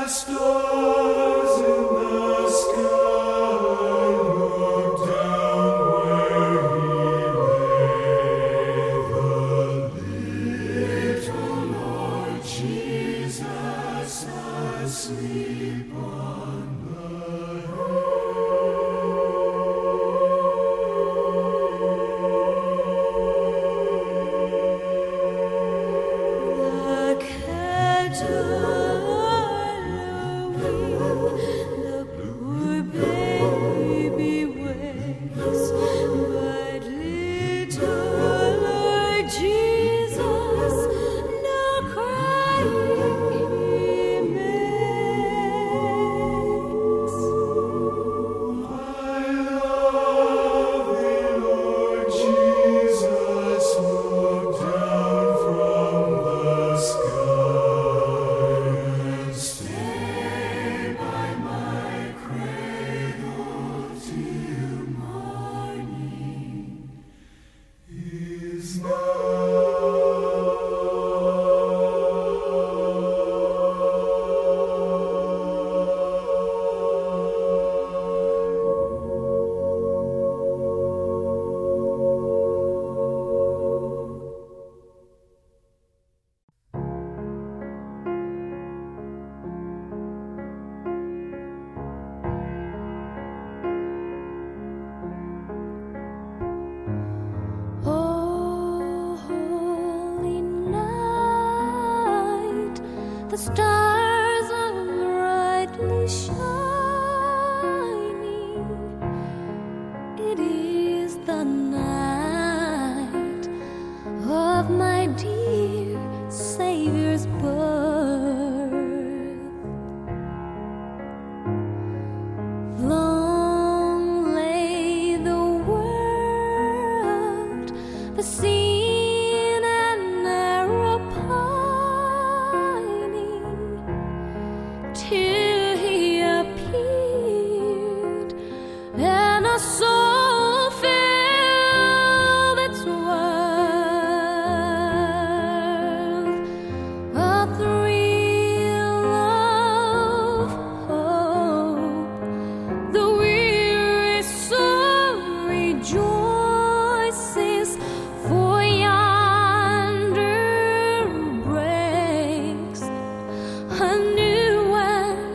stars in the sky look down where he lay, the little Lord Jesus asleep on the the stars are brightly shining. It is the night of my dear Savior's birth. Long lay the world, the sea till he appeared, and a soul filled its world. A thrill of hope, the weary soul rejoices, for yonder breaks a new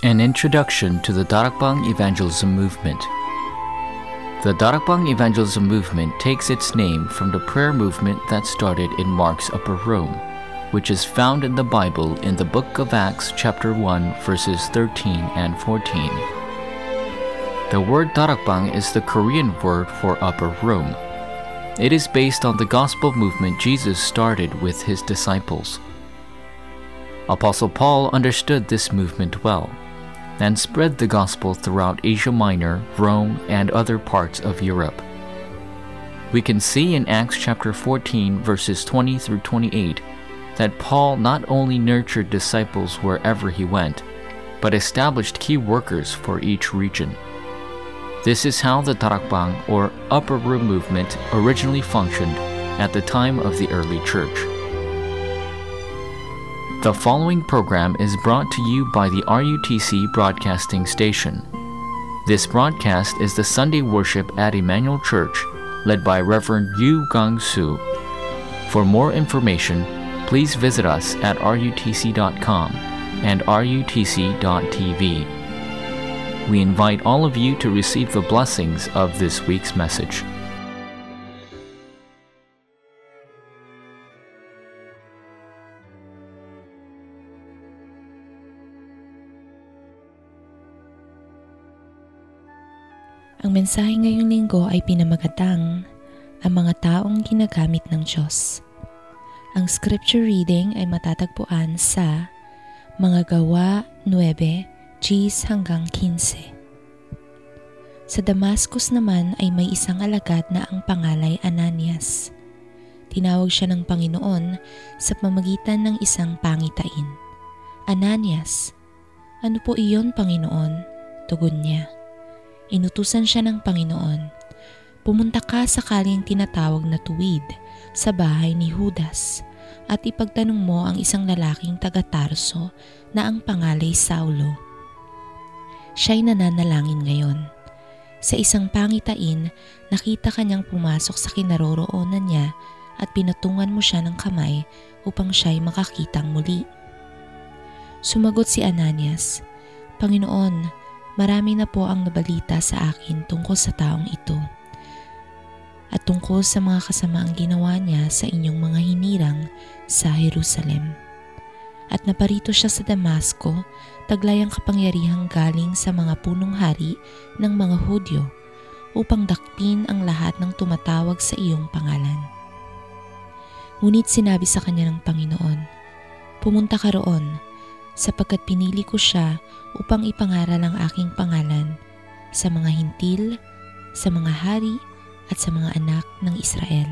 An introduction to the Darakbang Evangelism Movement. The Darakbang Evangelism Movement takes its name from the prayer movement that started in Mark's Upper Room, which is found in the Bible in the book of Acts chapter 1 verses 13 and 14. The word Darakbang is the Korean word for upper room. It is based on the gospel movement Jesus started with his disciples. Apostle Paul understood this movement well and spread the gospel throughout Asia Minor, Rome, and other parts of Europe. We can see in Acts chapter 14 verses 20 through 28 that Paul not only nurtured disciples wherever he went, but established key workers for each region. This is how the Darakbang or upper room movement originally functioned at the time of the early church. The following program is brought to you by the RUTC Broadcasting Station. This broadcast is the Sunday worship at Emmanuel Church, led by Reverend Yu Gang-soo. For more information, please visit us at rutc.com and rutc.tv. We invite all of you to receive the blessings of this week's message. Ang mensahe ngayong linggo ay pinamagatang ang mga taong ginagamit ng Diyos. Ang scripture reading ay matatagpuan sa Mga Gawa 9, 10 hanggang 15. Sa Damascus naman ay may isang alagad na ang pangalay Ananias. Tinawag siya ng Panginoon sa pamamagitan ng isang pangitain. Ananias, ano po iyon, Panginoon? Tugon niya. Inutusan siya ng Panginoon, pumunta ka sa kalyeng tinatawag na Tuwid sa bahay ni Judas at ipagtanong mo ang isang lalaking taga-Tarso na ang pangalay Saulo. Siya'y nananalangin ngayon. Sa isang pangitain, nakita kanyang pumasok sa kinaroroonan niya at pinatungan mo siya ng kamay upang siya'y makakitang muli. Sumagot si Ananias, Panginoon, marami na po ang nabalita sa akin tungkol sa taong ito at tungkol sa mga kasamaang ginawa niya sa inyong mga hinirang sa Jerusalem. At naparito siya sa Damasco, taglay ang kapangyarihang galing sa mga punong hari ng mga Hudyo upang dakpin ang lahat ng tumatawag sa iyong pangalan. Ngunit sinabi sa kanya ng Panginoon, pumunta ka roon, sapagkat pinili ko siya upang ipangaral ang aking pangalan sa mga hintil, sa mga hari, at sa mga anak ng Israel.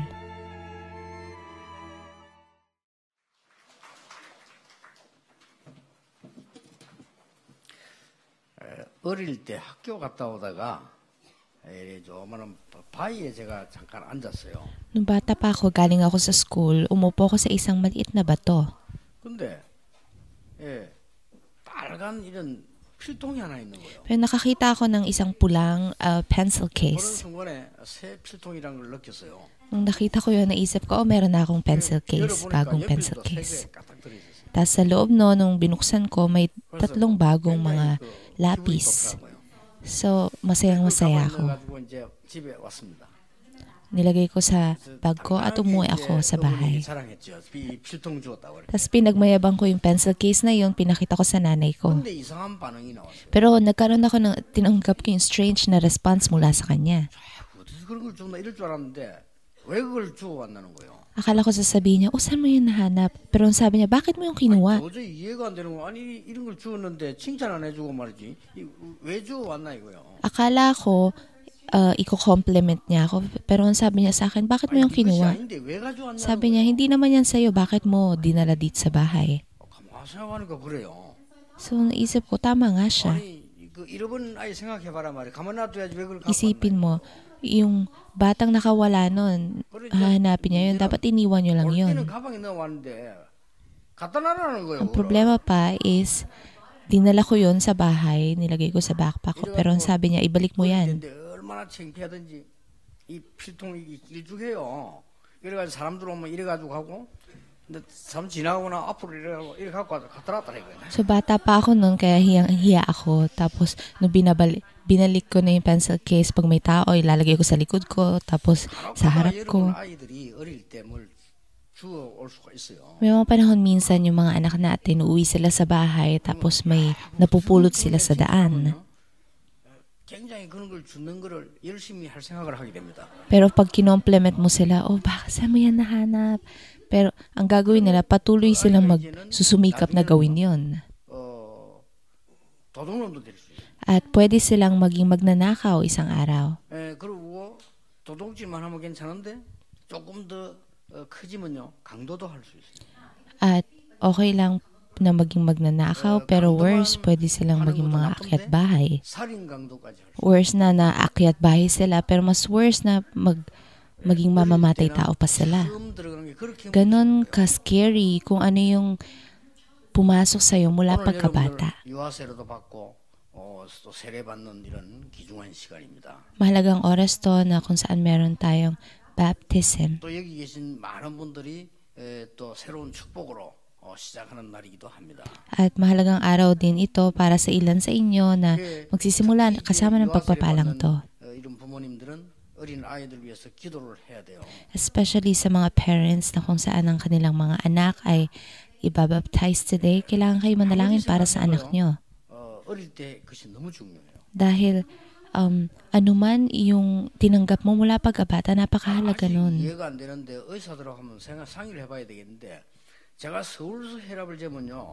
어릴 때 학교 갔다 오다가 조그마한 바위에 제가 잠깐 앉았어요. Nung bata pa ako, galing ako sa school, umupo ako sa isang maliit na bato. 근데 빨간 이런 필통이 하나 있는 거예요. Pero nakakita ako ng isang pulang pencil 그런 case. 순간에 새 필통이라는 걸 느꼈어요. Nung nakita ko yun, naisip ko, meron na akong pencil case, bagong pencil case. Tapos sa loob nung binuksan ko, may 3 bagong mga lapis. So, masayang-masaya ako. Nilagay ko sa bag ko at umuwi ako sa bahay. Tapos pinagmayabang ko yung pencil case na yun, pinakita ko sa nanay ko. Pero nagkaroon ako ng tinanggap ko yung strange na response mula sa kanya. Akala ko sasabihin niya, saan mo yun nahanap? Pero sabi niya, bakit mo yung kinuha? Akala ko, i-compliment niya ako. Pero sabi niya sa akin, bakit mo yung kinuha? Sabi niya, hindi naman yan sa'yo. Bakit mo dinala dito sa bahay? So, naisip ko, tama nga siya. Isipin mo, yung batang nakawala nun, hahanapin niya yun. Dapat iniwan niyo lang yun. Ang problema pa is, dinala ko yun sa bahay, nilagay ko sa backpack ko. Pero sabi niya, ibalik mo yan. 얼마나 창피하든지 이 필통이 일주해요. 그래가지고 사람들 오면 이래가지고 하고 근데 참 지나가거나 앞으로 이렇게 갖고 갔다 이거야. So bata pa ako noon kaya hiyang-hiya ako. Tapos nung binalik ko na yung pencil case pag may tao, ilalagay ko sa likod ko. Tapos sa harap ko. 여러분 아이들이 어릴 때 뭘 주워 올 수가 있어요. May mga panahon minsan yung mga anak natin uuwi sila sa bahay tapos may napupulot sila sa daan. 굉장히 그런 걸 주는 거를 열심히 할 생각을 하게 됩니다. Pero pag kinompliment mo sila, bakit saan mo yan nahanap? Pero ang gagawin nila, patuloy silang magsusumikap na gawin yon. 도둑놈도 될 수 있어요. At pwede silang maging magnanakaw isang araw. 그리고 도둑질만 하면 괜찮은데 조금 더 크지면요 강도도 할 수 있어요. At okay lang na maging magnanakaw, pero worse, pwede silang maging mga akyat bahay. 살인 강도까지 할 수. Worse na akyat bahay sila, pero mas worse na maging mamamatay tao pa sila. 처음 들어가는 게 그렇게 Ganon ka-scary kung ano yung pumasok sa'yo mula pagkabata. 유아세례도 받고 또 세례 받는 이런 귀중한 시간입니다. Mahalagang oras to na kung saan meron tayong baptism. 또 여기 계신 많은 분들이 또 새로운 축복으로 시작하는 날이기도 합니다. At mahalagang araw din ito para sa ilan sa inyo na magsisimula kasama ng pagpapalang to. 이런 부모님들은 어린 아이들 위해서 기도를 해야 돼요. Especially sa mga parents na kung saan ang kanilang mga anak ay ibabaptize today, kailangan kayo manalangin para sa anak nyo. 어릴 때 그것이 너무 중요해요. Dahil anuman yung tinanggap mo mula pagkabata, napakahalaga nun. 이해가 안 되는데 의사들하고 한번 상의를 해봐야 되겠는데 제가 서울서 혈압을 재면요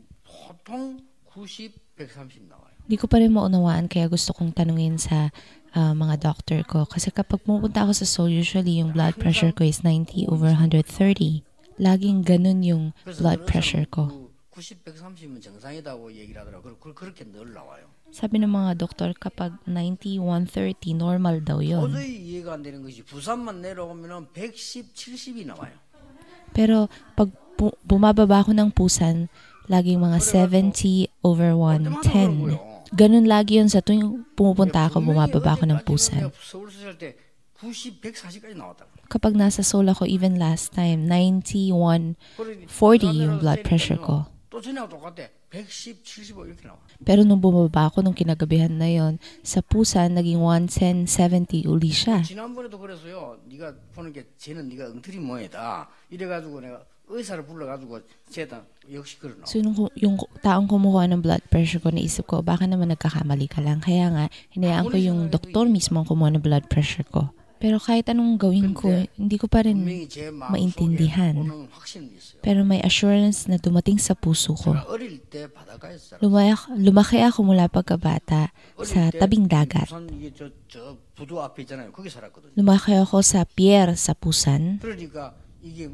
보통 90, 130 나와요. Hindi ko pa rin maunawaan kaya gusto kong tanungin sa mga doctor ko. Kasi kapag pumunta ako sa Seoul, usually yung blood pressure ko is 90/130. Laging ganun yung blood pressure ko. 90, 130은 정상이라고 얘기를 하더라고요. 그렇게 늘 나와요. Sabi ng mga doktor, kapag 90/130, normal daw yun. 도저히 이해가 안 되는 것이 부산만 내려오면 110, 70이 나와요. Pero pag bumababa ako ng Pusan, laging mga 70/110. Ganun lagi yun sa tuwing pumupunta ako, bumababa ako ng Pusan. 서울서 살 때 90, 140까지 나왔다고. Kapag nasa Seoul ako, even last time, 91/40 yung blood pressure ko. 또 전에하고 똑같아. 110, 75 이렇게 나와. Pero nung bumaba ako nung kinagabihan na yon, sa Pusan, naging 110/70 uli siya. 지난번에도 그래서요. 네가 보는 게 쟤는 네가 엉터리 모양이다. 이래가지고 내가 의사를 불러가지고 쟤다 역시 그러나. So yung taong kumukuha ng blood pressure ko, naisip ko, baka naman nagkakamali ka lang. Kaya nga, hinayaan ko yung doktor mismo ang kumuha ng blood pressure ko. Pero kahit anong gawin ko, hindi ko pa rin 분명히 제 maintindihan. 마음속에 오는 확신이 있어요. Pero may assurance na dumating sa puso ko. 제가 어릴 때 바닷가에서 살았어요. Lumaki ako mula pagkabata sa tabing dagat. 부산 이게 저 부두 앞에 있잖아요. 거기 살았거든요. Lumaki ako sa pier sa Pusan. 그러니까 이게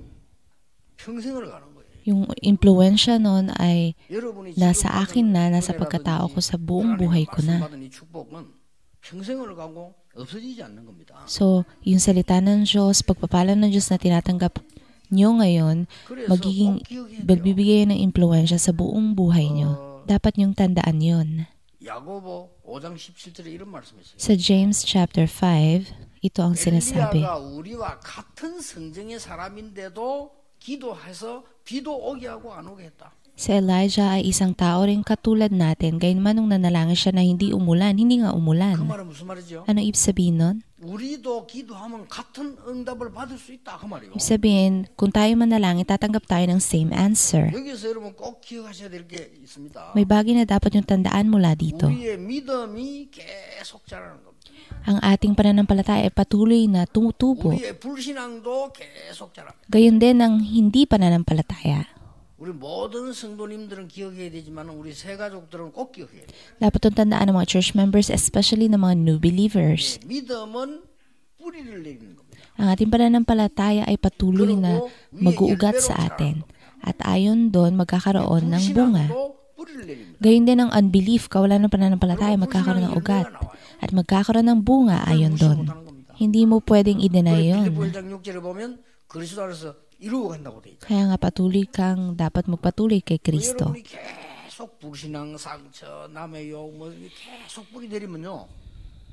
평생을 가는 거예요. Yung impluensya nun ay 여러분이 nasa 지금 akin na, 받은 nasa pagkatao ko sa buong 하나님의 buhay ko na. 말씀받은 이 축복은 평생을 가고 없어지지 않는 겁니다. So, yung salita ng Diyos, pagpapala ng Diyos na tinatanggap nyo ngayon, 그래서 magiging 꼭 기억해야 돼요. bibigay ng impluensya sa buong buhay nyo. Dapat nyong tandaan yon. 야고보 5장 17절에 이런 말씀이 있어요. Sa James chapter 5, ito ang sinasabi. 엘리야가 우리와 같은 성정의 사람인데도 기도해서 비도 오게 하고 안 오게 했다. Si Elijah ay isang tao rin katulad natin, gayunman nung nanalangin siya na hindi umulan, hindi nga 그 umulan. 말은 무슨 말이죠? Ano ibig sabihin nun? 우리도 기도하면 같은 응답을 받을 수 있다 그 말이요. Ibig sabihin, kung tayo manalangin, tatanggap tayo ng same answer. 여기서 여러분 꼭 기억하셔야 될 게 있습니다. May bagay na dapat yung tandaan mula dito. 우리의 믿음이 계속 자라는 겁니다. Ang ating pananampalataya ay patuloy na tumutubo. 우리의 불신앙도 계속 자랍니다. Gayon din ang hindi pananampalataya. 우리 모든 성도님들은 기억해야 되지만 우리 새 가족들은 꼭 기억해야 돼요. Dapat itong tandaan ng mga church members, especially ng mga new believers. 믿음은 뿌리를 내리는 겁니다. Ang ating pananampalataya ay patuloy na mag-uugat sa atin. At ayon doon, magkakaroon ng bunga. 불신앙도 뿌리를 내립니다. Gayon din ang unbelief, kawalan ng pananampalataya, magkakaroon ng ugat. At magkakaroon ng bunga ayon doon. Hindi mo pwedeng i-deny yun. 빌립보 1장 6절에 보면 그리스도 안에서 이루어 간다고 돼 있죠. Kaya nga patuloy kang dapat magpatuloy kay Kristo. 여러분이 계속 불신앙 상처, 남의 욕, 뭐 계속 뿌리 내리면요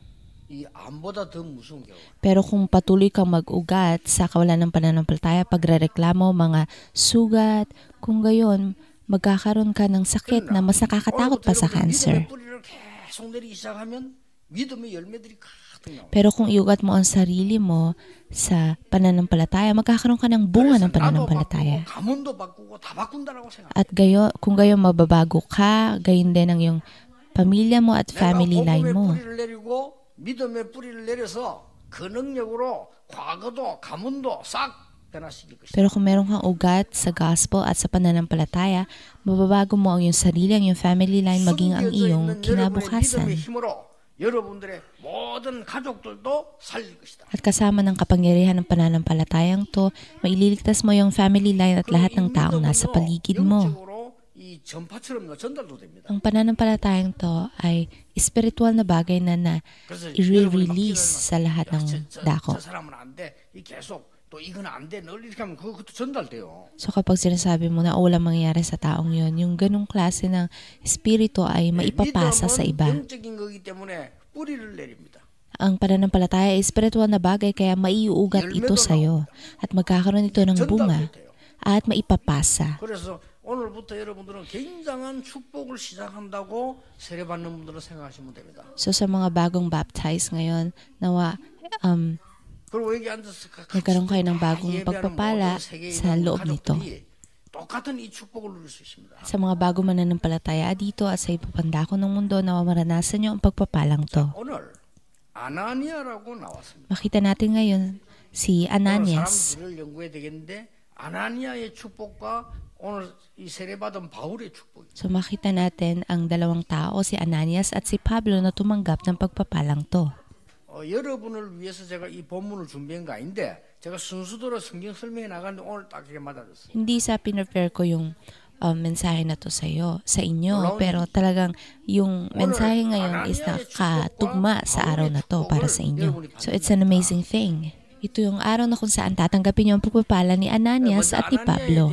이 암보다 더 무서운 경우. Pero kung patuloy kang mag-ugat sa kawalan ng pananampalataya, pagrereklamo, mga sugat, kung gayon, magkakaroon ka ng sakit na mas nakakatakot pa sa cancer. 믿음의 뿌리를 계속 내리기 시작하면 믿음의 열매들이 가득 나옵니다. Pero kung iugat mo ang sarili mo sa pananampalataya, magkakaroon ka ng bunga ng pananampalataya. 가문도 바꾸고 다 바꾼다라고 생각. At kung gayon mababago ka, gayon din ang yung pamilya mo at family line mo. 복음의 뿌리를 내리고 믿음의 뿌리를 내려서 그 능력으로 과거도 가문도 싹 변화시킬 것이다. Pero kung meron kang ugat sa gospel at sa pananampalataya, mababago mo ang iyong sarili, ang iyong family line, maging ang iyong kinabukasan. 믿음의 힘으로 여러분들의 모든 가족들도 살릴 것이다. At kasama ng kapangyarihan ng pananampalatayang to, maililigtas mo yung family line at lahat ng taong nasa paligid mo. 영적으로 이 전파처럼 전달도 됩니다. Ang pananampalatayang to ay espiritual na bagay na 그래서 i-release sa lahat ng dako. 저 사람은 안 돼. 이 계속 또 이건 안 돼. 널 이렇게 하면 그것도 전달돼요. So kapag sinasabi mo na walang mangyayari sa taong yon, yung ganung klase ng espiritu ay maipapasa sa iba. 영적인 거기 때문에 뿌리를 내립니다. Ang pananampalataya ay espiritual na bagay kaya maiuugat ito sa'yo at magkakaroon ito ng bunga at maipapasa. 그래서 오늘부터 여러분들은 굉장한 축복을 시작한다고 세례받는 분들은 생각하시면 됩니다. So sa mga bagong baptize ngayon, nawa 그리고 여기 앉아서 nagkaroon kayo ng bagong pagpapala sa loob nito. 똑같은 이 축복을 누릴 수 있습니다. Sa mga bagong mananampalataya dito at sa iba pang dako ng mundo, nawa maranasan nyo ang pagpapalang to. 오늘 아나니아라고 나왔습니다. Makita natin ngayon si 오늘 Ananias. 사람들을 연구해야 되겠는데 아나니아의 축복과 오늘 이 세례받은 바울의 축복. So makita natin ang dalawang tao, si Ananias at si Pablo na tumanggap ng pagpapalang to. 여러분을 위해서 제가 이 본문을 준비한 거 아닌데 제가 순수대로 성경 설명해 나가는데 오늘 딱 이게 맞아졌어요. Hindi sa pinrepare ko yung mensahe na to sa inyo, pero talagang yung mensahe ngayon is nakatugma sa araw na to para sa inyo. So it's an amazing thing. Ito yung araw na kung saan tatanggapin niyo ang pagpapala ni Ananias at ni Pablo.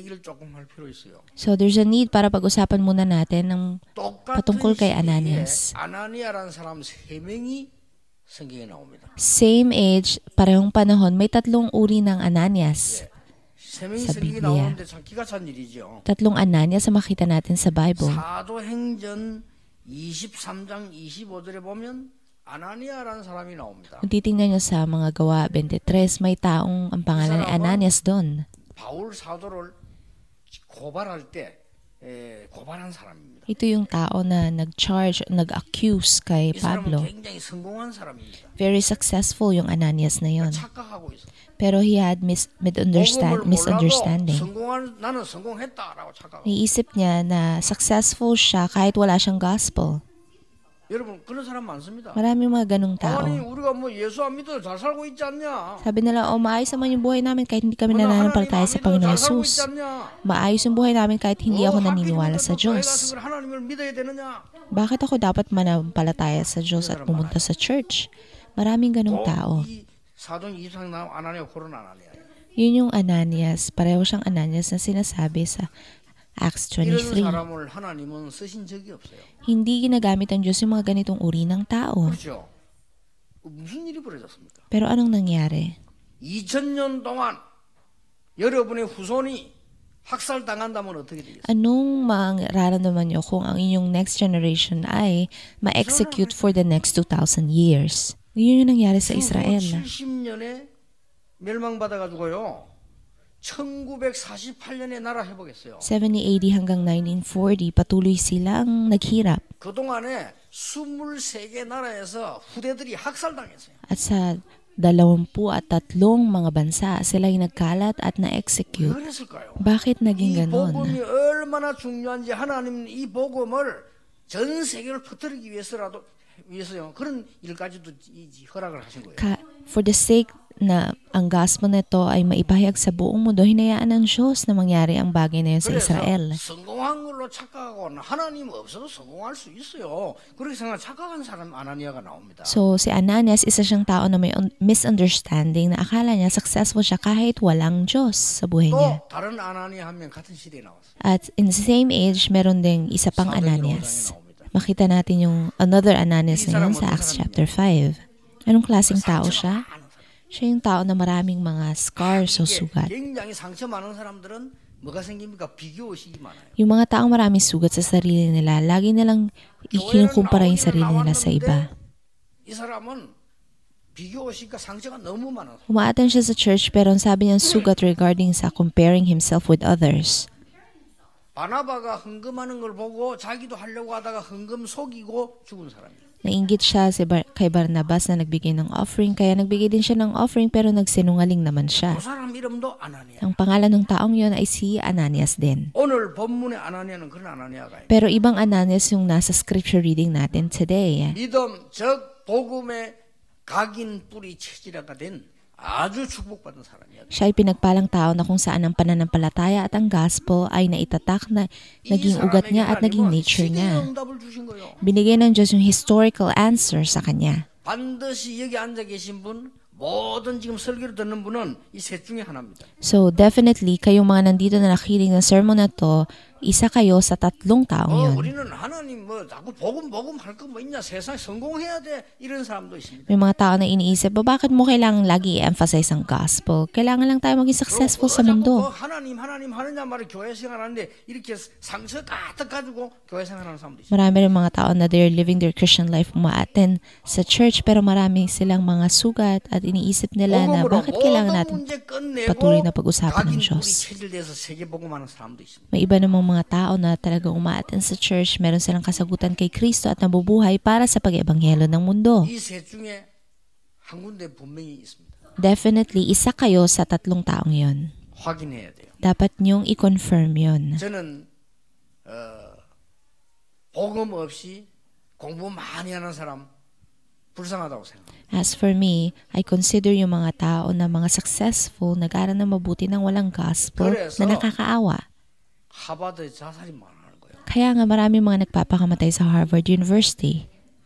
So there's a need para pag-usapan muna natin ng patungkol kay Ananias. 아나니아라는 사람 3명이 성경에 나옵니다. Same age, parehong panahon, may tatlong uri ng Ananias. 3명이 sa 성경에 Biblia. 나오는데 참 기가 찬 일이죠. Tatlong Ananias ang makita natin sa Bible. 사도행전 23장 25절에 보면 아나니아라는 사람이 나옵니다. Kung titingnan nyo sa mga gawa 23, may taong ang pangalan ni Ananias doon. 바울 사도를 고발할 때 고발한 사람입니다. Ito yung tao na nag-charge, nag-accuse kay 이 사람은 Pablo. 굉장히 성공한 사람입니다. Very successful yung Ananias na yon. 착각하고 있어. Pero he had misunderstanding. 나는 성공했다라고 착각하고. Niisip niya na successful siya kahit wala siyang gospel. 여러분 그런 사람 많습니다. Maraming mga ganong tao. 아니 우리가 뭐 예수 안 믿어도 잘 살고 있지 않냐? Sabi nila, maayos naman yung buhay namin kahit hindi kami nananampalataya sa Panginoon Jesus. Maayos yung buhay namin kahit hindi ako naniniwala sa Diyos. 하나님을 믿어야 되느냐? Bakit ako dapat manampalataya sa Diyos at pumunta sa church? Maraming ganong tao. 이 사도행 23장 나온 아나니아 그런 아나니아. Yun yung Ananias. Pareho siyang Ananias na sinasabi sa Acts 이런 23. 사람을 하나님은 쓰신 적이 없어요. Hindi ginagamit ng Diyos yung mga ganitong uri ng tao. 그렇죠? 무슨 일이 벌어졌습니까? Pero anong nangyari? 2000년 동안 여러분의 후손이 학살당한다면 어떻게 되겠어요? Anong mararamdaman nyo kung ang inyong next generation ay ma-execute for the next 2,000 years? Yun yung nangyari sa Israel. 70년에 멸망받아가지고요. 1948년에 나라 회복했어요. 70, 80 hanggang 1940, patuloy silang naghirap. 그동안에 23개 나라에서 후대들이 학살당했어요. At sa 23 mga bansa, sila'y nagkalat at 왜 na-execute. 그랬을까요? Bakit naging 이 ganon? 복음이 얼마나 중요한지 하나님은 이 복음을 전 세계를 퍼뜨리기 위해서요. 그런 일까지도 허락을 하신 거예요. For the sake na ang gospel nito ay maipahayag sa buong mundo, hinayaan ng Diyos na mangyari ang bagay na yun sa Israel. 성공한 걸로 착각하고 하나님 없어도 성공할 수 있어요. 그렇게 생각 착각한 사람 아나니아가 나옵니다. So, si Ananias, isa siyang tao na may misunderstanding na akala niya successful siya kahit walang Diyos sa buhay niya. 또 다른 아나니아 한 명 같은 시대에 나왔어요. At in the same age, meron ding isa pang 사도행전 5장에 Ananias. 나옵니다. Makita natin yung another Ananias na yun sa Acts chapter 5. Anong klaseng tao siya? Siya yung tao na maraming mga scars o sugat. 굉장히 상처 많은 사람들은 뭐가 생깁니까? 비교의식이 많아요. Yung mga taong maraming sugat sa sarili nila, lagi nilang ikinukumpara yung sarili nila sa iba. 이 사람은 비교의식과 상처가 너무 많아서 Umaattend siya sa church pero ang sabi niya sugat regarding sa comparing himself with others. 바나바가 헌금하는 걸 보고 자기도 하려고 하다가 헌금 속이고 죽은 사람이에요. Nainggit siya kay Barnabas na nagbigay ng offering, kaya nagbigay din siya ng offering pero nagsinungaling naman siya. 그 사람 이름도 아나니아. Ang pangalan ng taong yon ay si Ananias din. 오늘 본문의 아나니아는 그런 아나니아가 Pero ibang Ananias yung nasa scripture reading natin today. 믿음 즉 복음의 각인 뿌리 체질화가 된 아주 축복받은 사람이야. Siya ay pinagpalang tao na kung saan ang pananampalataya at ang gospel ay naitatak na naging ugat niya at naging nature niya. 응답을 주신 거예요. Binigay ng Diyos yung historical answer sa kanya. 반드시 여기 앉아 계신 분 모든 지금 설교를 듣는 분은 이 셋 중에 하나입니다. So definitely, kayong mga nandito na nakikinig ng sermon na to, isa kayo sa tatlong taong yun. 우리는 하나님 뭐 자꾸 복음 할 거 뭐 있냐 세상에 성공해야 돼 이런 사람도 있습니다. May mga tao na iniisip, bakit mo kailangan lagi i-emphasize ang gospel? Kailangan lang tayo maging successful sa mundo. 하나님 하느냐 말을 교회 생활하는데 이렇게 상처 가득 가지고 교회 생활하는 사람도 있어요. Marami rin mga tao na they're living their Christian life, umaattend sa church, pero marami silang mga sugat at iniisip nila na bakit kailangan natin patuloy na pag-usapan ng Diyos. May iba namang mga tao na talagang umaattend sa church, meron silang kasagutan kay Kristo at nabubuhay para sa pag-ebanghelo ng mundo. 이셋 중에 한 군데 분명히 있습니다. Definitely, isa kayo sa tatlong taong yon. 확인해야 돼요. Dapat niyong i-confirm yon. 저는 복음 없이 공부 많이 하는 사람 불쌍하다고 생각합니다. As for me, I consider yung mga tao na mga successful, nag-aaral na mabuti ng walang gospel, na nakakaawa. 하버드에 자살이 많아는 거예요. Kaya nga marami mga nagpapakamatay sa Harvard University.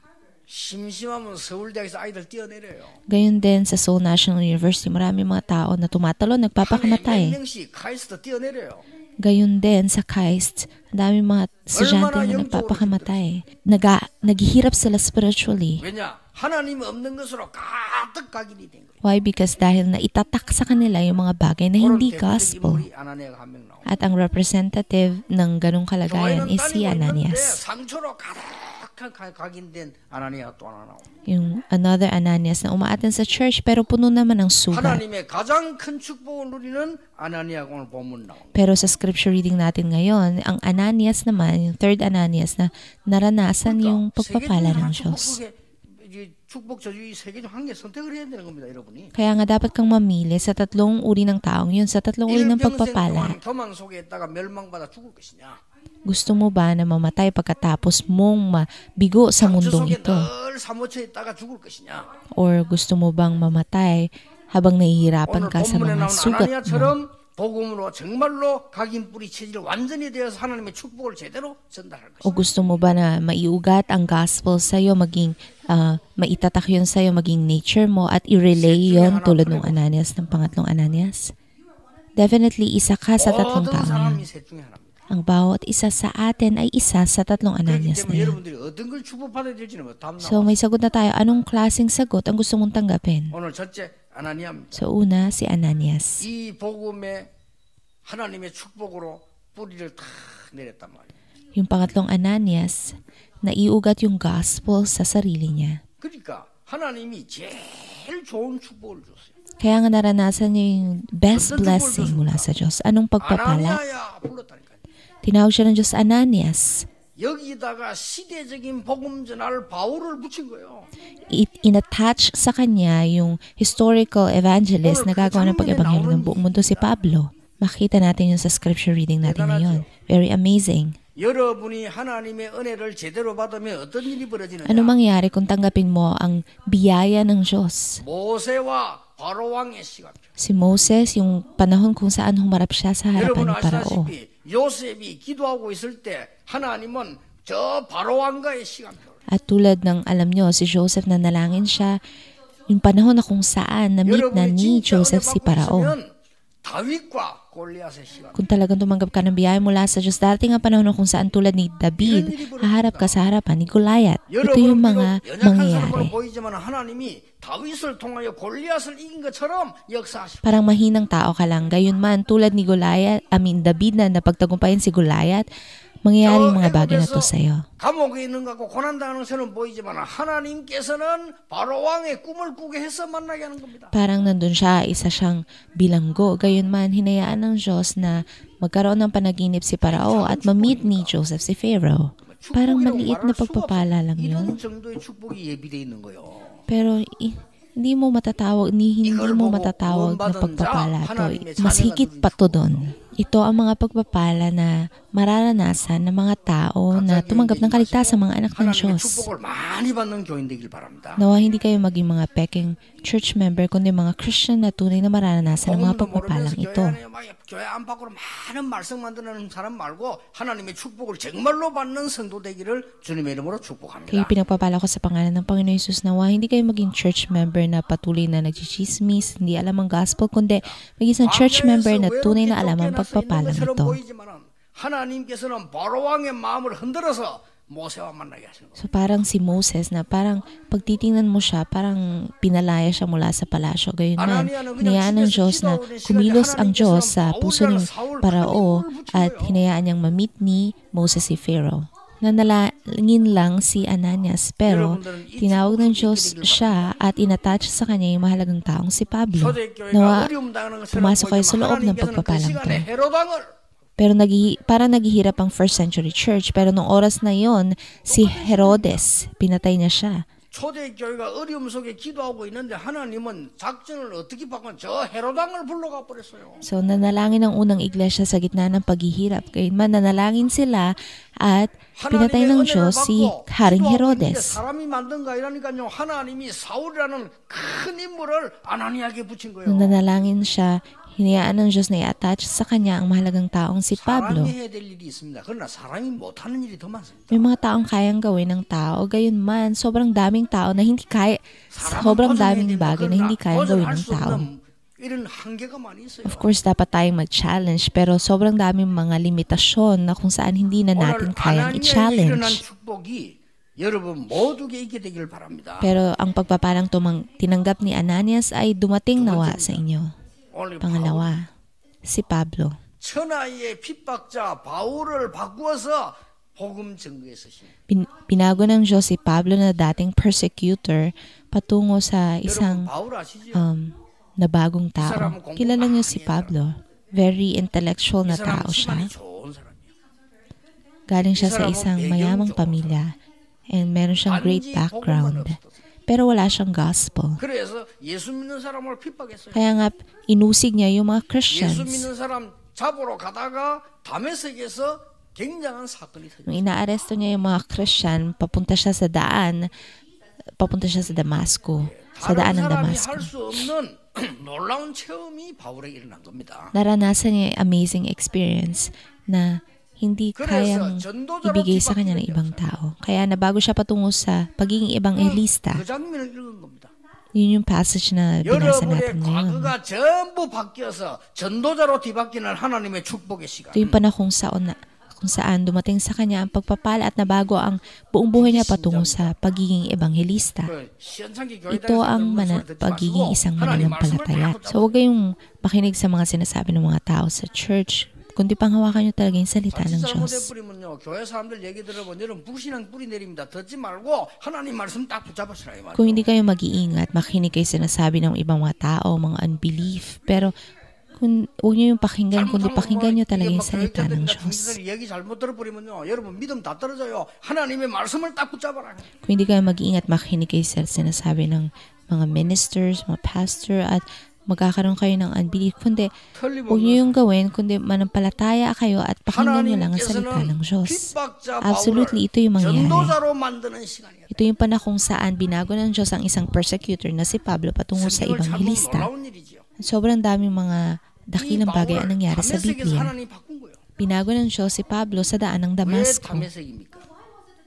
심심하면 서울대학에서 아이들 뛰어내려요. Gayon din sa Seoul National University, marami mga tao na tumatalo, 몇 nagpapakamatay. 명씩 카이스트 뛰어내려요. Gayon din sa KAIST, ang dami mga estudyante na nagpapakamatay. Naghihirap sila spiritually. 왜냐? 하나님이 없는 것으로 가득 각인이 된 거예요. Why? Because dahil na itatak sa kanila yung mga bagay na hindi 오늘 gospel. 인물이 아나니아가 한 명 나옵니다. At ang representative ng ganong kalagayan 교회는 is si 다니고 있는데 Ananias. 상처로 가득한 각인된 아나니아가 또 하나 나옵니다. Yung another Ananias na umaattend sa church pero puno naman ng sugat. 하나님의 가장 큰 축복을 누리는 아나니아가 오늘 본문 나옵니다. Pero sa scripture reading natin ngayon, ang Ananias naman, yung third Ananias na naranasan yung pagpapala ng Diyos. 축복 저주의 세 개 중 한 개 선택을 해야 되는 겁니다, 여러분이. Kaya nga dapat kang mamili sa tatlong uri ng taong yun, sa tatlong uri ng 일평생 pagpapala. 동안 교망 속에 있다가 멸망받아 죽을 것이냐? Gusto mo ba na mamatay pagkatapos mong mabigo sa 상처 mundong 속에 ito? 늘 사무쳐 있다가 죽을 것이냐? Or gusto mo bang mamatay habang nahihirapan 오늘 ka sa 본문에 mga 나온 sugat mo? 아나니아처럼 복음으로 정말로 각인 뿌리 체질을 완전히 되어서 하나님의 축복을 제대로 전달할 O 것이냐? gusto mo ba na maiugat ang gospel sa'yo, maging maitatak yun sa'yo, maging nature mo at i-relay yun tulad ng Ananias, ng pangatlong Ananias? Definitely, isa ka sa tatlong 모든 tao 사람이 yun. 셋 중에 하나입니다. Ang bawat isa sa atin ay isa sa tatlong 그렇기 Ananias na 때문에 yun. 여러분들이 어떤 걸 축복받아야 될지는 뭐 답 So 나와. may sagot na tayo. Anong klaseng sagot ang gusto mong tanggapin? 오늘 첫째 아나니아입니다. So una, si Ananias. 이 복음에 하나님의 축복으로 뿌리를 탁 내렸단 말이에요. Yung pangatlong Ananias, naiugat yung gospel sa sarili niya. 그러니까 하나님이 제일 좋은 축복을 줬어요. Kaya nga naranasan niya yung best blessing mula sa Diyos. Anong pagpapala? 아나니아야 불렀다니까요. Tinawag siya ng Diyos Ananias. 여기다가 시대적인 복음 전할 바울을 붙인 거예요. In-attach sa kanya yung historical evangelist na gagawa ng pag-ebanghelo ng buong mundo, si Pablo. Makita natin yun sa scripture reading natin ngayon. Very amazing. 여러분이 하나님의 은혜를 제대로 받으면 어떤 일이 벌어지느냐? Ano mangyari kung tanggapin mo ang biyaya ng Diyos? 모세와 바로 왕의 시간표. Si Moses, yung panahon kung saan humarap siya sa 여러분 harapan ni Parao. 아시다시피 요셉이 기도하고 있을 때 하나님은 저 바로 왕과의 시간표를. At tulad ng alam nyo, si Joseph na nalangin siya, yung panahon na kung saan na-meet na 여러분이 ni 진짜 은혜 Joseph si 받고 Parao. 있으면 다윗과 골리앗의 시간. Kung talagang tumanggap ka ng biyaya mula sa Diyos, darating ang panahon kung saan tulad ni David, haharap ka sa harapan ni Goliath. Ito yung mga 연약한 사람으로 mangyayari. 보이지만 하나님이 다윗을 통하여 골리앗을 이긴 것처럼 역사하시고 Parang mahinang tao ka lang. Gayunman, tulad ni David na napagtagumpayan si Goliath, mangyayari yung mga bagay na to sa'yo. 감옥에 있는 것 같고 고난당하는 것은 보이지만 하나님께서는 바로 왕의 꿈을 꾸게 해서 만나게 하는 겁니다. Parang nandun siya, isa siyang bilanggo. Gayunman, hinayaan ng Diyos na magkaroon ng panaginip si Parao at ma-meet ni Joseph si Pharaoh. Parang maliit na pagpapala lang yun. 이런 정도의 축복이 예비되어 있는 거예요. Pero hindi mo matatawag na pagpapala to. Mas higit pa to doon. Ito ang mga pagpapala na mararanasan ng mga tao na tumanggap ng kaligtasan, mga anak ng 하나님의 Diyos. 축복을 많이 받는 교인 되길 바랍니다. Nawa hindi kayo maging mga peking church member, kundi mga Christian na tunay na mararanasan ng mga pagpapalang ito. 교회 안팎으로 많은 말씀 만드는 사람 말고 하나님의 축복을 정말로 받는 성도 되기를 주님의 이름으로 Kaya 축복합니다. pinagpapala ko sa pangalan ng Panginoon Jesus nawa hindi kayo maging church member na patuloy na nagchichismis, hindi alam ang gospel, kundi maging isang church member na tunay na alam ang pagpapalang ito. 하나님께서는 바로 왕의 마음을 흔들어서 모세와 만나게 하시는 거예요. So parang si Moses na parang pagtitingnan mo siya, parang pinalaya siya mula sa palasyo. Gayunman, hinayaan ng Diyos na kumilos ang Diyos sa puso ni Parao at hinayaan niyang ma-meet ni Moses si Pharaoh. Nanalangin lang si Ananias pero tinawag ng Diyos siya at inattach sa kanya yung mahalagang taong si Pablo. Nawa, pumasok kayo sa loob ng pagpapalang to. Pero parang naghihirap ang first century church. Pero nung oras na yon, si Herodes, pinatay niya siya. 초대교회가 어려움 속에 기도하고 있는데 하나님은 작전을 어떻게 바꾸면 저 헤로당을 불러가 버렸어요. So nanalangin ang unang iglesia sa gitna ng paghihirap. Gayunman nanalangin sila at pinatay ng Diyos si Haring Herodes. 사람이 만든 거 아니라니까요. 하나님이 사울이라는 큰 인물을 아나니아에게 붙인 거예요. Nung nanalangin siya, hinayaan ng Diyos na i-attach sa kanya ang mahalagang taong si Pablo. 사람이 해야 될 일이 있습니다. 그러나 사람이 못하는 일이 더 많습니다. May mga taong kayang gawin ng tao, gayunman sobrang daming tao na hindi kaya, sobrang daming bagay na hindi kayang gawin ng tao. 이런 한계가 많이 있어요. Of course, dapat tayong mag-challenge, pero sobrang daming mga limitasyon na kung saan hindi na natin 오늘 kayang 아나니아에게 일어난 i-challenge. 축복이 여러분 모두에게 있게 되기를 바랍니다. Pero ang pagpapalang tinanggap ni Ananias ay dumating nawa sa inyo. 오늘 Pangalawa, si Pablo. 천하의 핍박자 바울을 바꾸어서 복음 증거에 쓰신. Pinago ng Diyos si Pablo na dating persecutor patungo sa 여러분 isang 바울 아시죠? na bagong tao. Kilala niyo si Pablo. Very intellectual 이 na 사람 tao siya. 집안이 좋은 사람이에요. Galing siya sa isang mayamang pamilya and meron siyang great background. Pero wala siyang gospel. 그래서 예수 믿는 사람을 핍박했어요. Kaya nga, inusig niya yung mga 예수 Christians. 믿는 사람 잡으러 가다가 다메섹에서 굉장한 사건이 터졌어요. Nung inaaresto niya yung mga Christian, papunta siya sa Damasco. Sa daan ng 다른 사람이 Damasco. 할 수 없는 놀라운 체험이 바울에게 일어난 겁니다. Naranasan niya yung amazing experience na hindi kayang ibigay sa kanya ng ibang tao. Kaya nabago siya patungo sa pagiging ebangelista. 그 장면을 읽은 겁니다. Yun yung passage na binasa 여러분의 natin ngayon. 과거가 전부 바뀌어서 전도자로 뒤바뀌는 하나님의 축복의 시간. Ito yung panahon kung saan dumating sa kanya ang pagpapala at nabago ang buong buhay niya patungo sa pagiging ebangelista. Ito ang pagiging isang mananampalataya. So huwag kayong makinig sa mga sinasabi ng mga tao sa church, kundi panghawakan niyo talaga yung salita ng Diyos. 교회 사람들 얘기 들어보면 여러분 불신앙 뿌리 내립니다. 듣지 말고 하나님 말씀 딱 붙잡으시라 이 말이에요. Kung hindi kayo mag-iingat, makinig kayo sinasabi ng ibang mga tao, mga unbelief, pero huwag niyo yung pakinggan, kundi pakinggan niyo talaga yung salita ng Diyos. 얘기 잘못 들어버리면요, 여러분 믿음 다 떨어져요. 하나님의 말씀을 딱 붙잡아라. Kung hindi kayo mag-iingat, makinig kayo sa sinasabi ng mga ministers, mga pastor, at magkakaroon kayo ng unbelief. Kundi huwag niyo yung gawin, kundi manampalataya kayo at pakinggan niyo lang ang salita ng Diyos. Absolutely, ito yung mangyayari. 전도자로 만드는 시간이에요. Ito yung panahon saan binago ng Diyos ang isang persecutor na si Pablo patungo sa 성경을 참 ebangelista. 놀라운 일이지요. Sobrang daming mga dakilang bagay ang nangyari sa 다메섹에서 Biblia. 하나님이 바꾼 거예요. Binago ng Diyos si Pablo sa daan ng 왜 Damasco. 다메섹입니까? Pero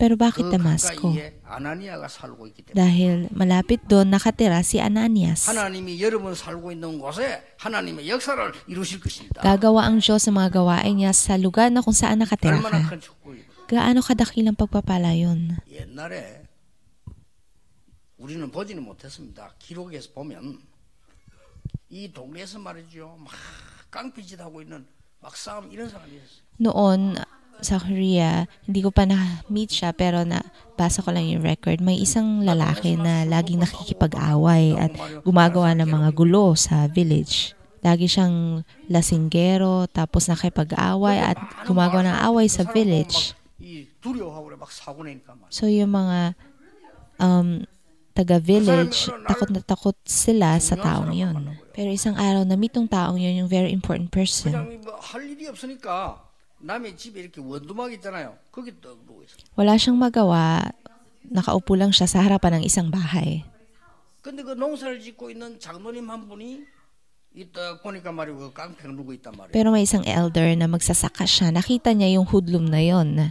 Pero bakit 그 Damasco? 가까이에 아나니아가 살고 있기 때문에 Dahil malapit doon nakatira si Ananias. 하나님이 여러분 살고 있는 곳에 하나님의 역사를 이루실 것입니다. Gagawa ang Diyos sa mga gawain niya sa lugar na kung saan nakatira 얼마나 ka. 큰 축복입니까? Gaano kadakilang pagpapala yun? 옛날에 우리는 보지는 못했습니다. 기록에서 보면 이 동네에서 말이죠. 막 깡패짓 하고 있는 막 싸움 이런 사람이 있었어요. Noon sa Korea, hindi ko pa na-meet siya pero nabasa ko lang yung record. May isang lalaki na laging nakikipag-away at gumagawa ng mga gulo sa village. Lagi siyang lasinggero tapos nakipag-away at gumagawa ng away sa village. 이 두려워하고 그래 막 사고 내니까 말이야. So yung mga taga-village, takot na takot sila sa taong yun. Pero isang araw na-meet tong taong yun, yung very important person. 그냥 뭐 할 일이 없으니까 남의 집에 이렇게 원두막 있잖아요. 거기 떡 누워 있어. Wala siyang magawa, nakaupo lang siya sa harapan ng isang bahay. 근데 그 농사를 짓고 있는 장로님 한 분이 이딱 보니까 말이고 그 깡패가 누워 있단 말이에요. Pero may isang elder na magsasaka siya. Nakita niya yung hoodlum na yon.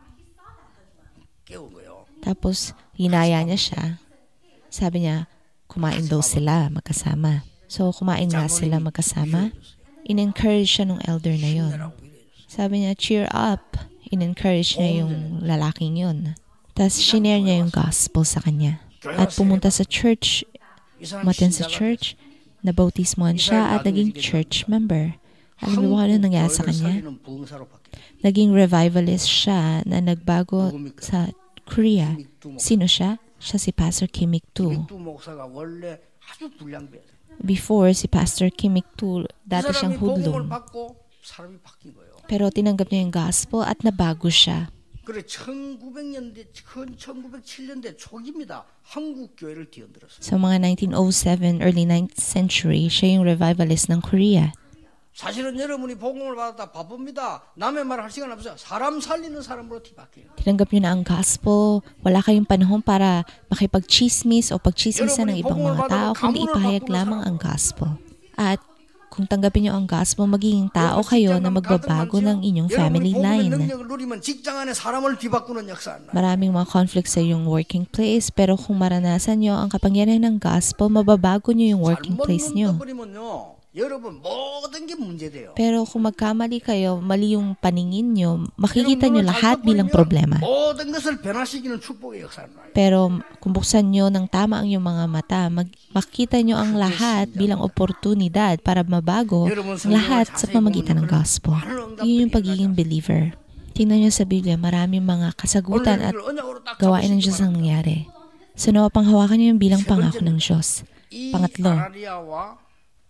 깨운 거예요. Tapos, hinaya niya siya. Sabi niya, kumain daw sila magkasama. So, kumain nga sila magkasama. In-encourage siya ng elder na yon. Sabi niya, cheer up. In-encourage niya yung lalaking yun. Tapos, shinare niya yung gospel sa kanya. At pumunta sa church, umattend sa church, nabautismohan siya at naging church member. Alam niyo ba ano nangyari sa kanya? Naging revivalist siya na nagbago sa Korea. Sino siya? Siya si Pastor Kim Ik-tu. 김익두 목사가 원래 아주 불량배였어요. Before, si Pastor Kim Ik-tu, dati 그 siyang 사람이 복음을 hoodlum. 받고 사람이 바뀐 거예요. Pero tinanggap niya yung gospel at nabago siya. 그래 1900년대 1907년대 초기입니다. 한국 교회를 뒤흔들었어요. Sa mga 1907, early 9th century, siya yung revivalist ng Korea. 사실은 여러분이 복음을 받았다 바쁩니다. 남의 말 할 시간 없어요. 사람 살리는 사람으로 뒤바뀌어요. Tinanggap niyo na ang gospel, wala kayong panahon para makipag-chismis o pagchismisan ng ibang mga tao, kundi ipahayag lamang ang gospel. At kung tanggapin niyo ang gospel, magiging tao kayo na magbabago ng inyong family line. 능력을 누리면 직장 안에 사람을 뒤바꾸는 역사 안 나요. Maraming mga conflicts sa iyong working place, pero kung maranasan niyo ang kapangyarihan ng gospel, mababago niyo yung working 잘못 place 눈 niyo. 떠버리면요. 여러분 모든 게 문제돼요. Pero kung magkamali kayo, mali yung paningin nyo, makikita nyo lahat bilang problema. 모든 것을 변화시키는 축복의 역사는 나요. Pero kung buksan nyo ng tama ang iyong mga mata, makikita nyo ang lahat bilang oportunidad para mabago ang lahat sa pamagitan ng gospel. Yun yung pagiging believer. Tingnan nyo sa Biblia, maraming mga kasagutan at gawain ng Diyos ang nangyari. So nawa panghawakan nyo yung bilang pangako ng Diyos. 이 Pangatlo, 아나니아와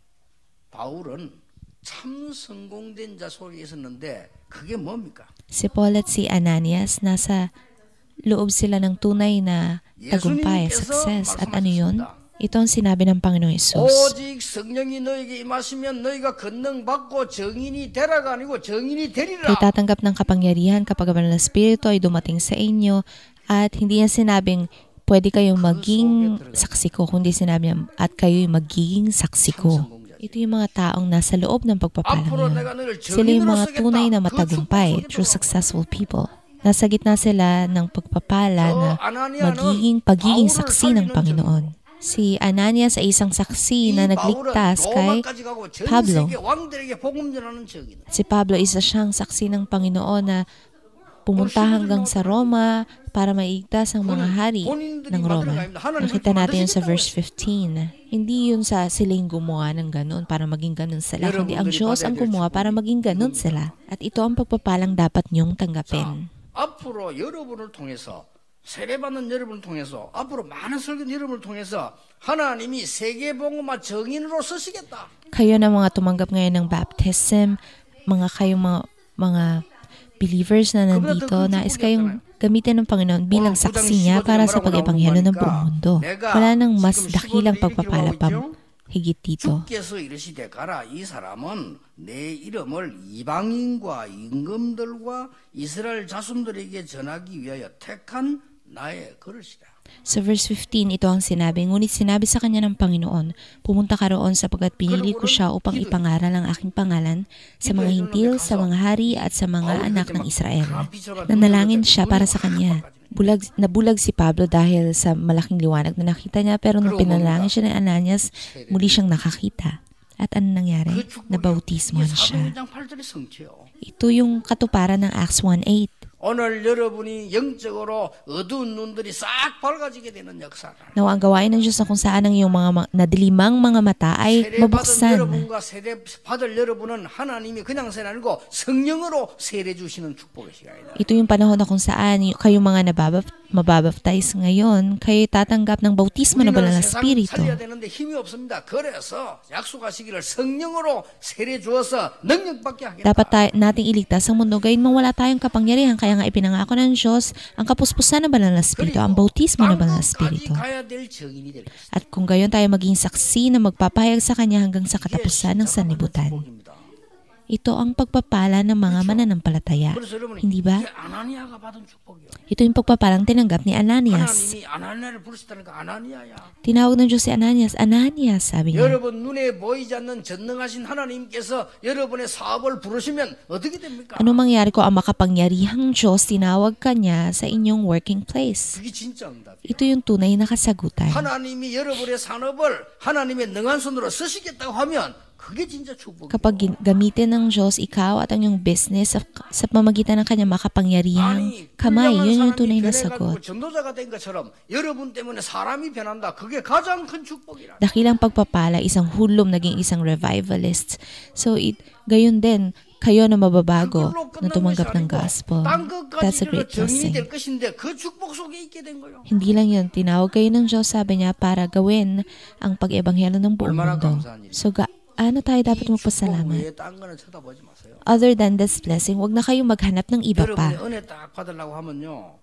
바울은 참 성공된 자 속에 있었는데 그게 뭡니까? si Paul at si Ananias, nasa loob sila ng tunay na tagumpay, success. At ano yun? Ito ang sinabi ng Panginoong Hesus. 오직 성령이 너에게 임하시면 너희가 권능 받고 정인이 되라가 아니고 정인이 되리라. Kayo tatanggap ng kapangyarihan kapag ang Banal na Espiritu ay dumating sa inyo, at hindi niya sinabing pwede kayong maging saksi ko, kundi sinabi niya at kayo'y magiging saksi ko. Ito yung mga taong nasa loob ng pagpapalang yun. Sila yung mga tunay na matagumpay, true successful people. Nasa gitna sila ng pagpapala na pagiging saksi ng Panginoon. Si Ananias ay isang saksi na nagligtas kay Pablo. Si Pablo isa siyang saksi ng Panginoon na pumunta hanggang sa Roma para maigtas ang mga hari ng Roma. Nakita natin yun sa verse 15. Hindi yun sa silang gumawa ng ganun para maging ganun sila, kundi ang Diyos ang gumawa para maging ganun sila. At ito ang pagpapalang dapat niyong tanggapin. 앞으로 여러분을 통해서 세례받는 여러분을 통해서 앞으로 많은 설교는 여러분을 통해서 하나님이 세계복음화 정인으로 쓰시겠다. Kayo na mga tumanggap ngayon ng baptism, kayong mga believers na nandito, nais kayong gamitin ng Panginoon bilang saksi niya para sa pag-ebanghelo ng buong mundo. Wala nang mas dakilang pagpapala pa higit dito. 주께서 이르시되 가라. 이 사람은 내 이름을 이방인과 임금들과 이스라엘 자손들에게 전하기 위하여 택한 나의 그릇이라. Sa verse 15, ito ang sinabi. Ngunit sinabi sa kanya ng Panginoon, pumunta ka roon sapagkat pinili ko siya upang ipangaral ang aking pangalan sa mga hintil, sa mga hari at sa mga anak ng Israel. Nanalangin siya para sa kanya. nabulag si Pablo dahil sa malaking liwanag na nakita niya, pero nung pinalangin siya ni Ananias, muli siyang nakakita. At ano nangyari? Nabautismohan siya. 사도행전 8절의 성취요. Ito yung katuparan ng Acts 1:8. 오늘 여러분이 영적으로 어두운 눈들이 싹 밝아지게 되는 역사를 Nawa ang gawain ng Diyos na kung saan ang iyong mga nadilimang mga mata ay 세례받은 mabuksan. 여러분과 세례받을 여러분은 하나님이 그냥 세례 아니고 성령으로 세례 주시는 축복의 시간이다. Ito yung panahon na kung saan kayong mga mababaptize ngayon, kayo tatanggap ng bautismo ng banal na 세상 Espiritu. 살려야 되는데 힘이 없습니다. 그래서 약속하시기를 성령으로 세례 주어서 능력받게 하겠다. Dapat nating iligtas ang mundo gayon mang wala tayong kapangyarihan, kaya nga ipinangako ng Diyos ang kapuspusan ng banal na Espiritu, ang bautismo ng banal na Espiritu. 가야 될 증인이 될 것이다. At kung gayon tayo maging saksi na magpapahayag sa Kanya hanggang sa katapusan ng sanlibutan. 축복입니다. Ito ang pagpapala ng mga mananampalataya. 그래서 여러분이 Hindi ba? 이게 아나니아가 받은 축복이요. Ito yung pagpapalang tinanggap ni Ananias. 하나님이 아나니아를 부르셨다니까 아나니아야. Tinawag ng Diyos si Ananias, Ananias, sabi niya. 여러분 눈에 보이지 않는 전능하신 하나님께서 여러분의 사업을 부르시면 어떻게 됩니까? Ano mangyari ko ang makapangyarihang Diyos tinawag ka niya sa inyong working place? 그게 진짜 응답이에요. Ito yung tunay na kasagutan. 하나님이 여러분의 산업을 하나님의 능한 손으로 쓰시겠다고 하면 그게 진짜 축복이에요. Kapag gamitin ng Diyos ikaw at ang iyong business sa pamagitan ng kanyang makapangyarihang kamay, yun yung tunay na sagot. 전도자가 된 것처럼 여러분 때문에 사람이 변한다. 그게 가장 큰 축복이라. Dakilang pagpapala, isang hulom naging isang revivalist. So, gayon din, kayo na mababago na tumanggap ng gospel. That's a great blessing. 될 것인데 그 축복 속에 있게 된 거예요. Hindi lang yun, tinawag kayo ng Diyos, sabi niya, para gawin ang pag-ebanghelo ng buong mundo. So, ano tayo dapat magpasalamat? 외에 딴 거는 쳐다보지 마세요. Other than this blessing, wag na kayong maghanap ng iba pa. 여러분이 은혜 딱 받으려고 하면요.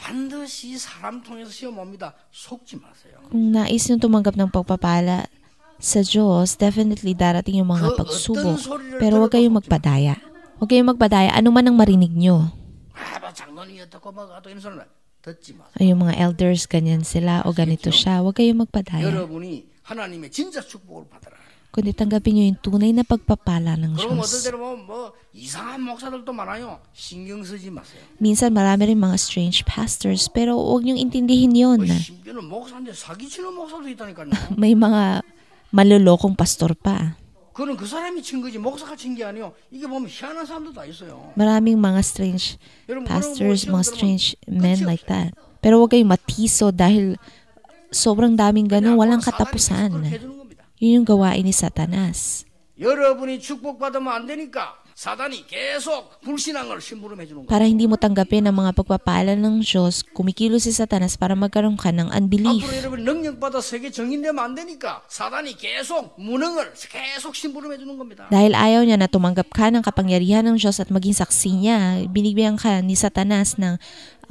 반드시 사람 통해서 시험 옵니다. 속지 마세요. Kung nais nyo tumanggap ng pagpapala sa Diyos, definitely darating yung mga pagsubok. Pero wag kayong magpadaya. Huwag kayong magpadaya, ano man ang marinig nyo. 뭐 장로님이 어떻고 뭐 어떻고 이런 소리는 듣지 마세요. Ay, yung mga elders, ganyan sila, o ganito siya. Huwag kayong magpadaya. 여러분이 하나님의 진짜 축복을 받으라. Kundi tanggapin nyo yung tunay na pagpapala ng 그럼 어떨 Diyos. 때는 뭐 이상한 목사들도 많아요. 신경 쓰지 마세요. Minsan marami rin mga strange pastors, pero huwag nyong intindihin yun. 심지어는 목사인데 사기치는 목사도 있다니까요. May mga malulokong pastor pa. 그는 그 사람이 친 거지 목사가 친 게 아니에요. 이게 보면 희한한 사람도 다 있어요. Maraming mga strange pastors, mga strange men like that. Pero huwag kayong matiso dahil sobrang daming ganun, walang katapusan. 해주는 겁니다. Yun yung gawain ni Satanas. 여러분이 축복받으면 안 되니까 사단이 계속 불신앙을 심부름해 주는 거예요. Para hindi mo tanggapin ang mga pagpapala ng Diyos, kumikilos si Satanas para magkaroon ka ng unbelief. 앞으로 여러분 능력받아 세계 정인되면 안 되니까 사단이 계속 무능을 계속 심부름해 주는 겁니다. Dahil ayaw niya na tumanggap ka ng kapangyarihan ng Diyos at maging saksi niya, binibigyan ka ni Satanas ng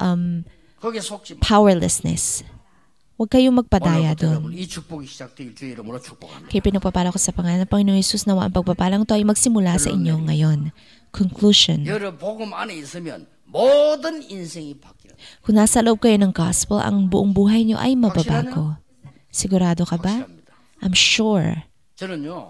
거기에 속지 마. powerlessness. Huwag kayong magpadaya 오늘부터 여러분 doon. 이 축복이 시작되길 주의 이름으로 축복합니다. Kaya pinagpapala ko sa pangalan ng Panginoong Yesus nawa ang pagpapalang ito ay magsimula sa inyo ngayon. Conclusion. 여러분 복음 안에 있으면 모든 인생이 바뀌는. Kung nasa loob kayo ng gospel, ang buong buhay niyo ay mababago. Sigurado ka ba? 확실합니다. I'm sure. 저는요.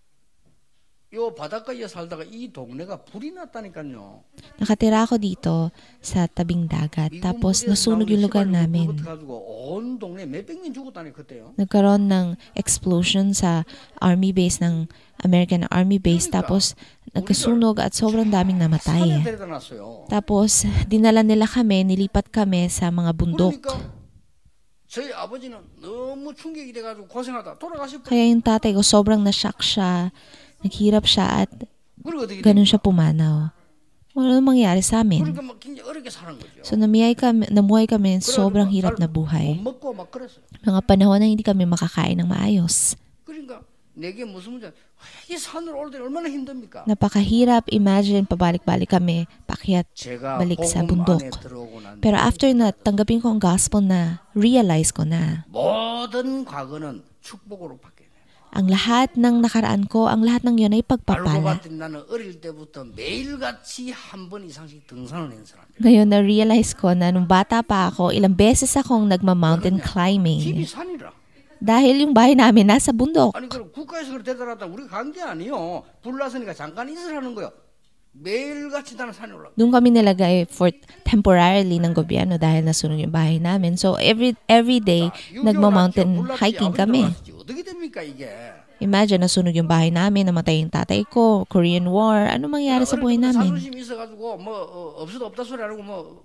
요 바닷가에 살다가 이 동네가 불이 났다니까요. Nakatira ako dito sa tabing dagat. Tapos nasunog yung lugar namin. 가지고 온 동네 몇백 명 죽었다니 그때요. Nagkaroon ng explosion sa army base ng American Army Base. Tapos nagkasunog at sobrang daming 산에 namatay. 데려다 놨어요. Tapos dinala nila kami, nilipat kami sa mga bundok. 그러니까 저희 아버지는 너무 충격이 돼가지고 고생하다 돌아가실 뻔. Kaya yung tatay ko sobrang na-shock siya. Naghirap siya at 그리고 어떻게 ganun siya pumanaw. Ano mangyari sa amin? 그러니까 막 굉장히 어렵게 사는 거죠. So namuhay kami sobrang hirap na buhay. 못 먹고 막 그랬어요. Mga panahon na hindi kami makakain ng maayos. 그러니까 내게 무슨 문제? 이 산으로 올 때 얼마나 힘듭니까? Napakahirap, imagine pabalik-balik kami, pakyat 제가 balik sa 복음 bundok. 안에 들어오고 난 Pero after na tanggapin ko ang gospel na, realize ko na, 모든 과거는 축복으로 바뀌어요. ang lahat ng nakaraan ko, ang lahat ng yun ay 알고 pagpapala. 봤더니 나는 어릴 때부터 매일같이 한 번 이상씩 등산을 한 사람이에요. Ngayon na-realize ko na nung bata pa ako, ilang beses akong nagma-mountain 집이 climbing. 산이라. Dahil yung bahay namin nasa bundok. 아니 그럼 국가에서 그걸 데려다 놨다 우리가 간 게 아니요. 불났으니까 잠깐 있으라는 거요. 매일같이 나는 산에 올라가. Doon kami nilagay for temporarily ng gobyerno dahil nasunog yung bahay namin. So every day, nagma-mountain hiking kami. 어떻게 됩니까 이게? Imagine, nasunog yung bahay namin, namatay yung tatay ko, Korean War, ano mangyari sa buhay namin? 자존심 있어가지고 뭐 없어도 없다 소리 안 하고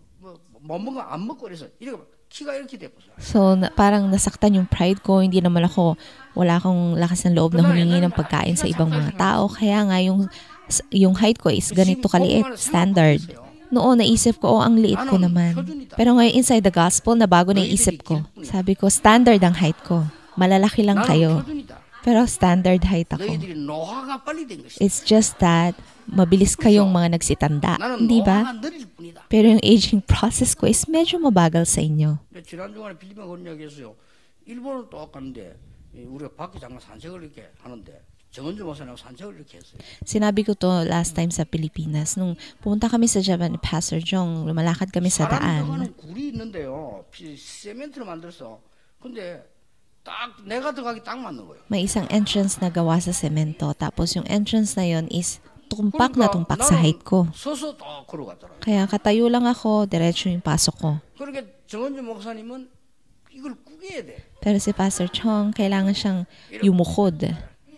뭐 먹는 거 안 먹고 그래서 이렇게 키가 이렇게 돼버려. So, parang nasaktan yung pride ko, hindi naman wala akong lakas ng loob na humingi ng pagkain sa ibang mga tao. Kaya nga, yung height ko is ganito kaliit, standard. Noon, naisip ko, ang liit ko naman. Pero ngayon, inside the gospel, nabago na isip ko. Sabi ko, standard ang height ko. Malalaki lang kayo. Pero standard height ako. 너희들이 노화가 빨리 된 것이다. It's just that, mabilis kayong mga nagsitanda. 나는 Hindi ba? 노화가 느릴 뿐이다. Pero yung aging process ko is medyo mabagal sa inyo. 지난 주간에 필리핀 그런 이야기했어요. 일본을 또 갔는데 우리가 밖에 잠깐 산책을 이렇게 하는데 정은주 목사님하고 산책을 이렇게 했어요. Sinabi ko to last time sa Pilipinas. Nung pumunta kami sa Japan, Pastor Jong, lumalakad kami sa 사람 daan. 들어가는 굴이 있는데요. 세멘트로 만들었어. 근데 딱 내가 들어가기 딱 맞는 거예요. May isang entrance na gawa sa semento. Tapos yung entrance na yon is tumpak na tumpak sa height ko. 서서 딱 걸어갔더라고요. Kaya katayo lang ako, diretso yung pasok ko. 그렇게 정은주 목사님은 이걸 꾸겨야 돼. Pero si Pastor Chong, kailangan siyang yumukod.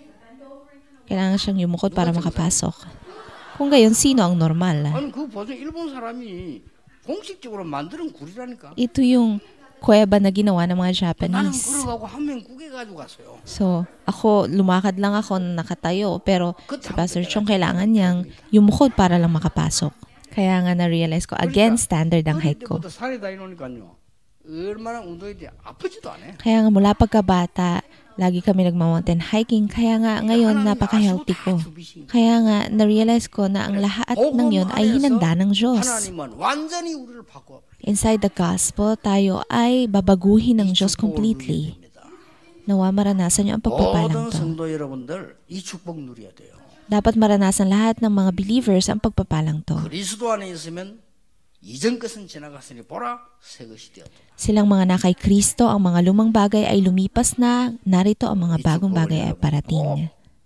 Kailangan siyang yumukod para makapasok. Kung gayon, sino ang normal? 아니 그 보통 일본 사람이 공식적으로 만드는 굴이라니까. Ito yung kuweba na ginawa ng mga 나는 Japanese. 걸어가고 한 명 꾸겨가지고 갔어요. So, ako, lumakad lang ako na nakatayo, pero si Pastor Chong kailangan niyang yumukod para lang makapasok. Kaya nga na-realize ko, again, standard ang height ko. 그때부터 산에 다니니까요. 얼마나 운동이 돼 아프지도 않아. Kaya nga mula pagkabata, lagi kami nagma-mountain hiking. Kaya nga ngayon, napaka-healthy ko. Kaya nga, na-realize ko na ang lahat ng yon ay hinanda ng Diyos. 하나님은 완전히 우리를 바꿔. Inside the gospel, tayo ay babaguhin ng Diyos completely. Nawa maranasan niyo ang pagpapalang 모든 to. 성도 여러분들 이 축복 누려야 돼요. Dapat maranasan lahat ng mga believers ang pagpapalang to. 그리스도 안에 있으면 이전 것은 지나갔으니 보라 새 것이 되었다. Silang mga nakay Kristo, ang mga lumang bagay ay lumipas na, narito ang mga bagong bagay ay parating.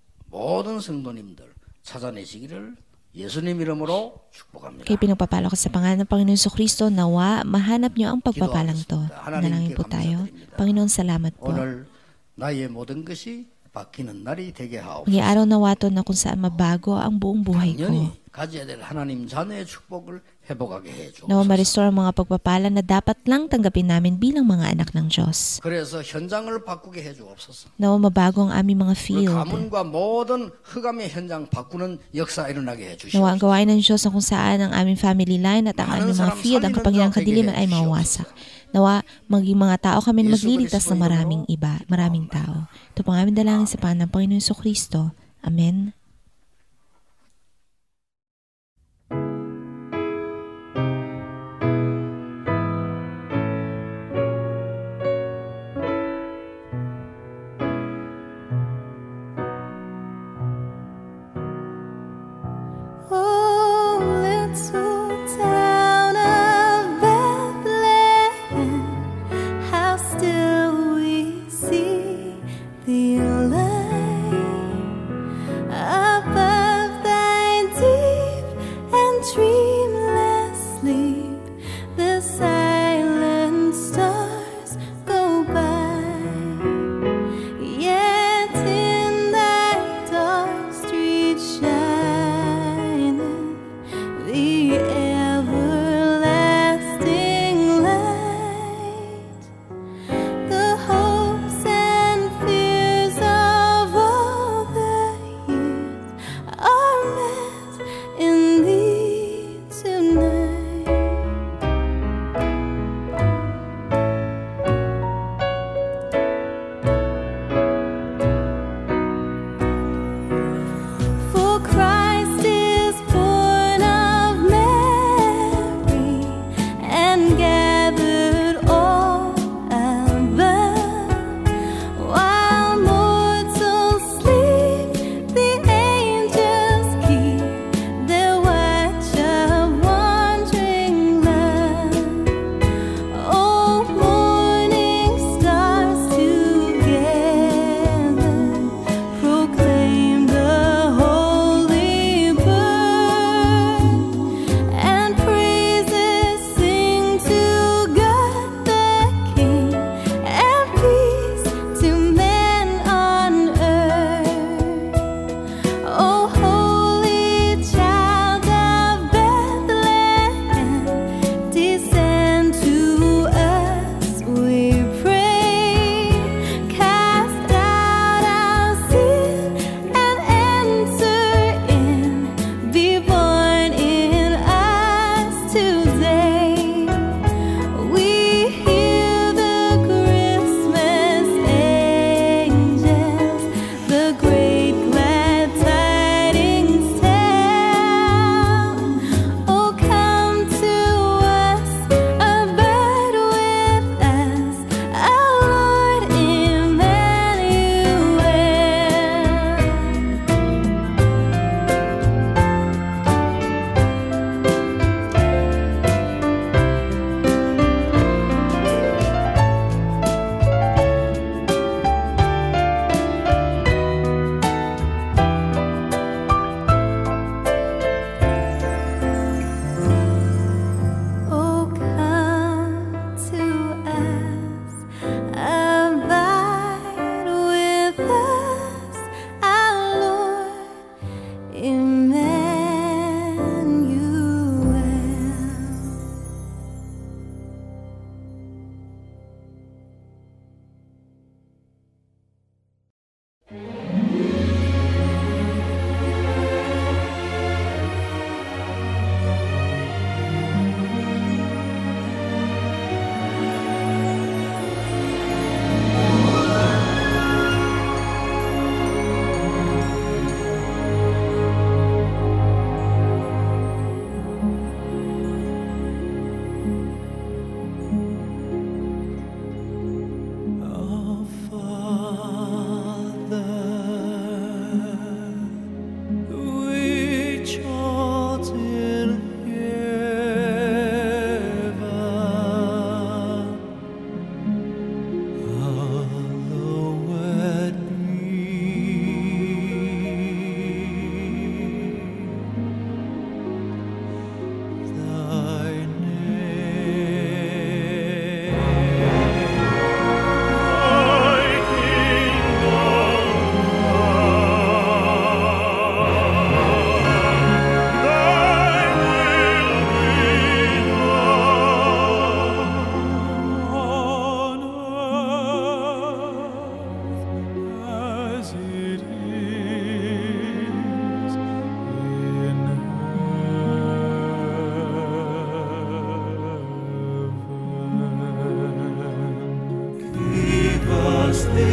모든 성도님들 찾아내시기를 예수님 이름으로 축복합니다. Kaya pinagpapalo ko sa pangalan ng Panginoon Kristo, nawa mahanap niyo ang pagpapalang to. Manalangin po tayo. Panginoon, salamat po. 오늘 나의 모든 것이 바뀌는 날이 되게 하옵소서. Ngayong araw nawa to na kung saan mabago ang buong buhay ko. 당연히 가져야 될 하나님 자녀의 축복을 회복하게 해주옵소서. Nawa ma-restore ang mga pagpapala na dapat lang tanggapin namin bilang mga anak ng Diyos. 그래서 현장을 바꾸게 해주옵소서. Nawa mabago ang aming mga 우리 field. 가문과 모든 흑암의 현장 바꾸는 역사 일어나게 해주시옵소서. Nawa ang gawain ng Diyos na kung saan ang aming family line at ang aming mga field, ang kapangyarihang kadiliman ay mawasak. Nawa, maging mga tao kami na magliligtas ng maraming tao. Ito pang aming dalangin sa pangalan ng Panginoon Kristo. Amen. Oh, little town of Bethlehem, how still we see the light.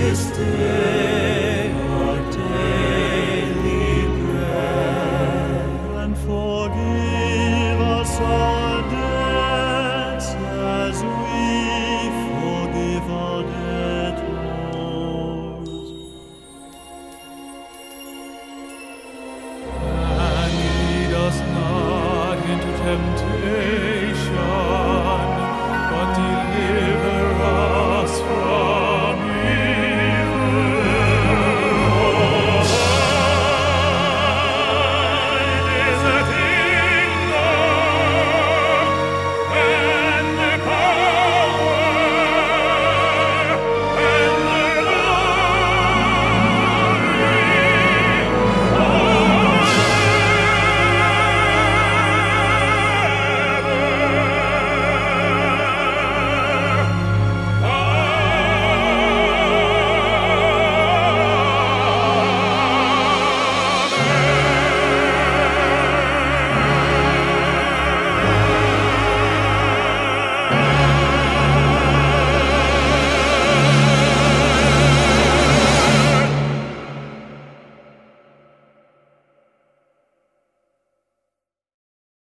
this day.